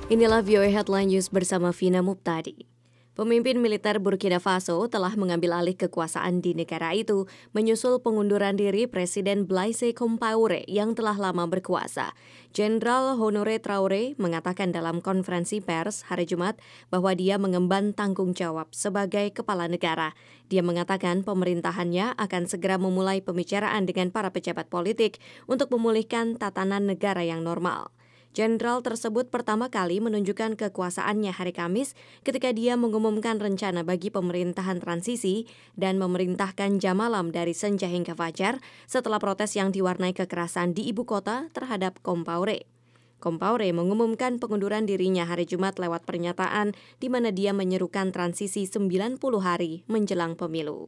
Inilah VOA Headline News bersama Vina Muptadi. Pemimpin militer Burkina Faso telah mengambil alih kekuasaan di negara itu menyusul pengunduran diri Presiden Blaise Compaoré yang telah lama berkuasa. Jenderal Honoré Traoré mengatakan dalam konferensi pers hari Jumat bahwa dia mengemban tanggung jawab sebagai kepala negara. Dia mengatakan pemerintahannya akan segera memulai pembicaraan dengan para pejabat politik untuk memulihkan tatanan negara yang normal. Jenderal tersebut pertama kali menunjukkan kekuasaannya hari Kamis ketika dia mengumumkan rencana bagi pemerintahan transisi dan memerintahkan jam malam dari senja hingga fajar setelah protes yang diwarnai kekerasan di ibu kota terhadap Compaoré. Compaoré mengumumkan pengunduran dirinya hari Jumat lewat pernyataan di mana dia menyerukan transisi 90 hari menjelang pemilu.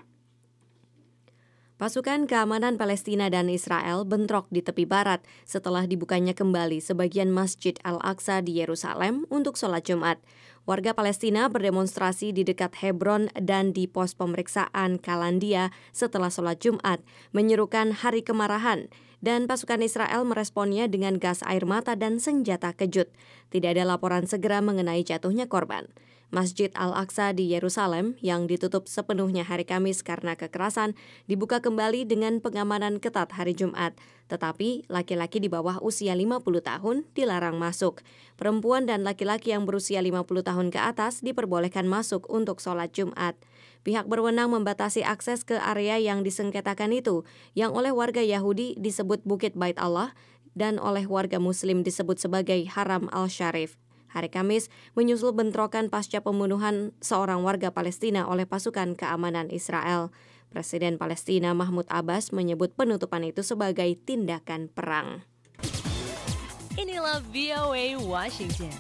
Pasukan keamanan Palestina dan Israel bentrok di tepi barat setelah dibukanya kembali sebagian Masjid Al-Aqsa di Yerusalem untuk sholat Jumat. Warga Palestina berdemonstrasi di dekat Hebron dan di pos pemeriksaan Kalandia setelah sholat Jumat, menyerukan hari kemarahan. Dan pasukan Israel meresponnya dengan gas air mata dan senjata kejut. Tidak ada laporan segera mengenai jatuhnya korban. Masjid Al-Aqsa di Yerusalem yang ditutup sepenuhnya hari Kamis karena kekerasan dibuka kembali dengan pengamanan ketat hari Jumat. Tetapi laki-laki di bawah usia 50 tahun dilarang masuk. Perempuan dan laki-laki yang berusia 50 tahun ke atas diperbolehkan masuk untuk sholat Jumat. Pihak berwenang membatasi akses ke area yang disengketakan itu, yang oleh warga Yahudi disebut Bukit Bait Allah dan oleh warga Muslim disebut sebagai Haram Al-Sharif. Hari Kamis menyusul bentrokan pasca pembunuhan seorang warga Palestina oleh pasukan keamanan Israel. Presiden Palestina Mahmud Abbas menyebut penutupan itu sebagai tindakan perang. Inilah VOA Washington.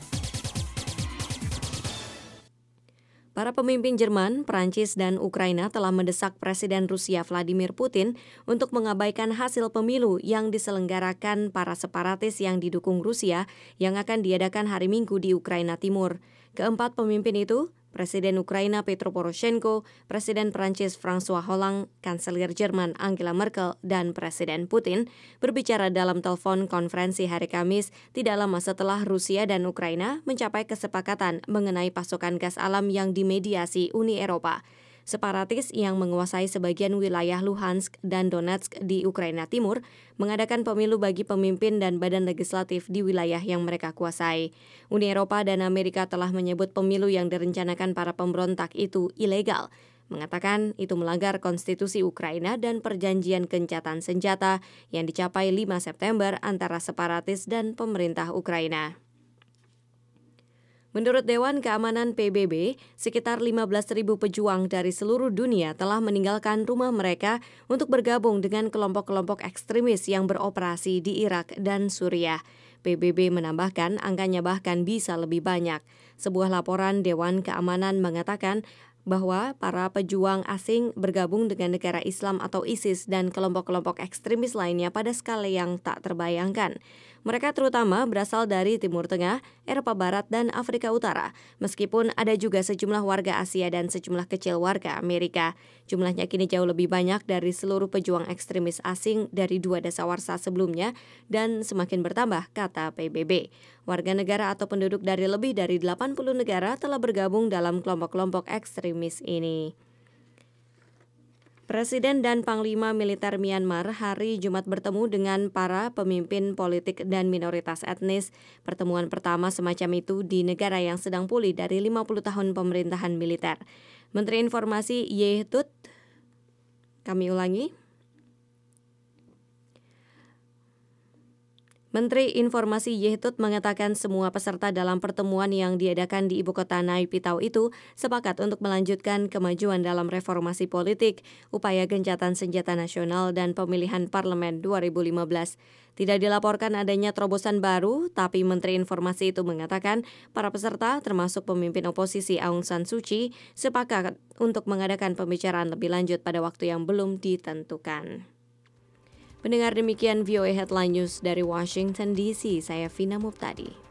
Para pemimpin Jerman, Prancis, dan Ukraina telah mendesak Presiden Rusia Vladimir Putin untuk mengabaikan hasil pemilu yang diselenggarakan para separatis yang didukung Rusia yang akan diadakan hari Minggu di Ukraina Timur. Keempat pemimpin itu, Presiden Ukraina Petro Poroshenko, Presiden Prancis François Hollande, Kanselir Jerman Angela Merkel, dan Presiden Putin berbicara dalam telepon konferensi hari Kamis tidak lama setelah Rusia dan Ukraina mencapai kesepakatan mengenai pasokan gas alam yang dimediasi Uni Eropa. Separatis yang menguasai sebagian wilayah Luhansk dan Donetsk di Ukraina Timur mengadakan pemilu bagi pemimpin dan badan legislatif di wilayah yang mereka kuasai. Uni Eropa dan Amerika telah menyebut pemilu yang direncanakan para pemberontak itu ilegal, mengatakan itu melanggar konstitusi Ukraina dan perjanjian gencatan senjata yang dicapai 5 September antara separatis dan pemerintah Ukraina. Menurut Dewan Keamanan PBB, sekitar 15.000 pejuang dari seluruh dunia telah meninggalkan rumah mereka untuk bergabung dengan kelompok-kelompok ekstremis yang beroperasi di Irak dan Suriah. PBB menambahkan angkanya bahkan bisa lebih banyak. Sebuah laporan Dewan Keamanan mengatakan bahwa para pejuang asing bergabung dengan negara Islam atau ISIS dan kelompok-kelompok ekstremis lainnya pada skala yang tak terbayangkan. Mereka terutama berasal dari Timur Tengah, Eropa Barat, dan Afrika Utara, meskipun ada juga sejumlah warga Asia dan sejumlah kecil warga Amerika. Jumlahnya kini jauh lebih banyak dari seluruh pejuang ekstremis asing dari 2 dasawarsa sebelumnya dan semakin bertambah, kata PBB. Warga negara atau penduduk dari lebih dari 80 negara telah bergabung dalam kelompok-kelompok ekstremis ini. Presiden dan Panglima Militer Myanmar hari Jumat bertemu dengan para pemimpin politik dan minoritas etnis. Pertemuan pertama semacam itu di negara yang sedang pulih dari 50 tahun pemerintahan militer. Menteri Informasi Ye Tut, Menteri Informasi Ye Tut mengatakan semua peserta dalam pertemuan yang diadakan di ibu kota Naypyidaw itu sepakat untuk melanjutkan kemajuan dalam reformasi politik, upaya gencatan senjata nasional, dan pemilihan parlemen 2015. Tidak dilaporkan adanya terobosan baru, tapi Menteri Informasi itu mengatakan para peserta, termasuk pemimpin oposisi Aung San Suu Kyi, sepakat untuk mengadakan pembicaraan lebih lanjut pada waktu yang belum ditentukan. Pendengar, demikian VOA Headline News dari Washington DC. Saya Vina Muptadi.